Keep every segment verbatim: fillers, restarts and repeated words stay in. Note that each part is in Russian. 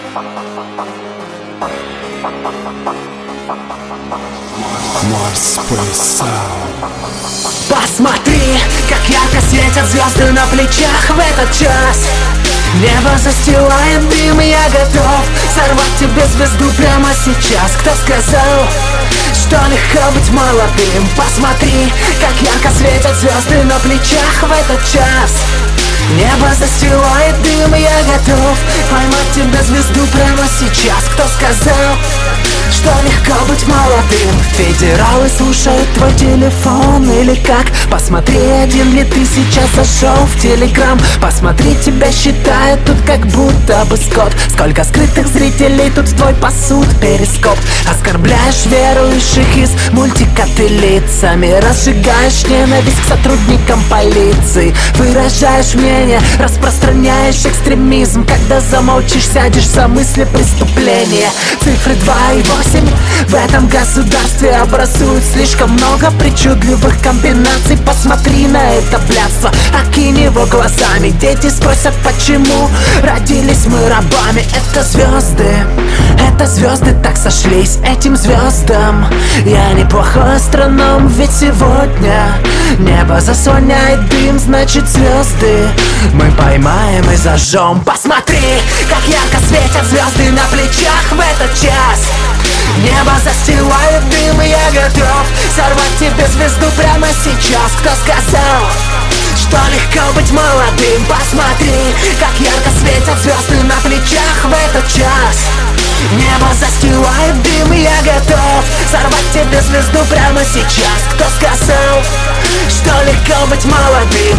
Посмотри, как ярко светят звезды на плечах в этот час. Небо застилает дым, и я готов сорвать тебе звезду прямо сейчас. Кто сказал, что легко быть молодым? Посмотри, как ярко светят звезды на плечах в этот час. Небо застилает дым, и я готов поймать тебе звезду прямо сейчас. Кто сказал, что легко быть молодым? Федералы слушают твой телефон или как? Посмотри, один ли ты сейчас зашел в Телеграм. Посмотри, тебя считают тут как будто бы скот. Сколько скрытых зрителей тут в твой посуд перископ. Оскорбляешь верующих из мультика ты лицами. Разжигаешь ненависть к сотрудникам полиции. Выражаешь мнение, распространяешь экстремизм. Когда замолчишь, сядешь за мысли преступления. Цифры два и восемь в этом государстве образуют слишком много причудливых комбинаций. Посмотри на это блядство, окинь его глазами. Дети спросят, почему родились мы рабами. Это звезды, это звезды так сошлись. Этим звездам я неплохой астроном. Ведь сегодня небо заслоняет дым, значит звезды мы поймаем и зажжем. Посмотри, как ярко светят звезды на плечах в этот час. Небо застилает дым, и я готов сорвать тебе звезду прямо сейчас. Кто сказал, что легко быть молодым? Посмотри, как ярко светят звезды на плечах в этот час. Небо застилает дым, и я готов сорвать тебе звезду прямо сейчас. Кто сказал, что легко быть молодым?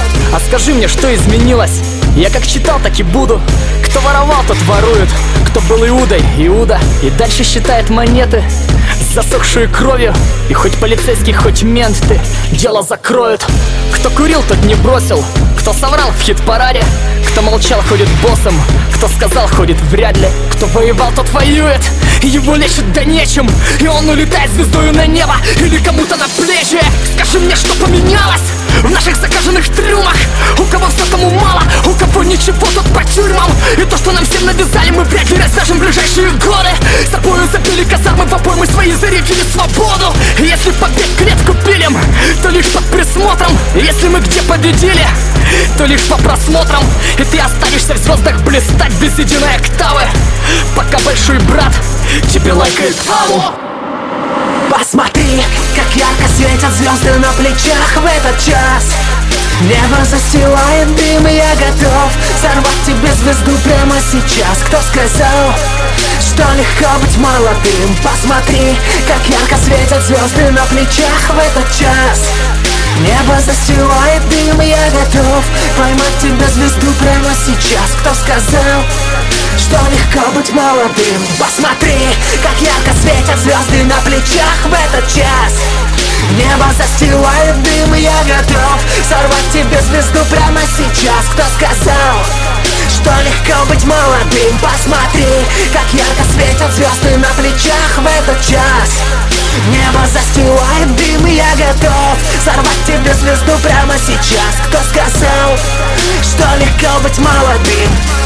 А скажи мне, что изменилось? Я как читал, так и буду. Кто воровал, тот ворует. Кто был Иудой, Иуда. И дальше считает монеты, засохшие кровью. И хоть полицейский, хоть менты дело закроют. Кто курил, тот не бросил. Кто соврал в хит-параде. Кто молчал, ходит боссом. Кто сказал, ходит вряд ли. Кто воевал, тот воюет. И его лечат да нечем. И он улетает звездою на небо или кому-то на плечи. Скажи мне, что поменялось в наших закаженных трюмах? У кого все, тому мало, у кого ничего, тот по тюрьмам. И то, что нам всем навязали, мы вряд ли развяжем в ближайшие годы. Собою забили казармы, в обой мы свои зарекли свободу. И если побег клетку пилим, то лишь под присмотром. И если мы где победили, то лишь по просмотрам. И ты останешься в звездах блистать без единой октавы, пока большой брат тебе лайкает аву. Посмотри, как ярко светят звезды на плечах в этот час. Небо застилает дым, и я готов сорвать тебе звезду прямо сейчас. Кто сказал, что легко быть молодым? Посмотри, как ярко светят звезды на плечах в этот час. Небо застилает дым, и я готов поймать тебе звезду прямо сейчас. Кто сказал, что легко быть молодым? Посмотри, как ярко светят звезды на плечах в этот час. Небо застилает дым, и я готов сорвать тебе звезду прямо сейчас. Кто сказал, что легко быть молодым? Посмотри, как ярко светят звезды на плечах в этот час. Небо застилает дым, и я готов сорвать тебе звезду прямо сейчас. Кто сказал, что легко быть молодым?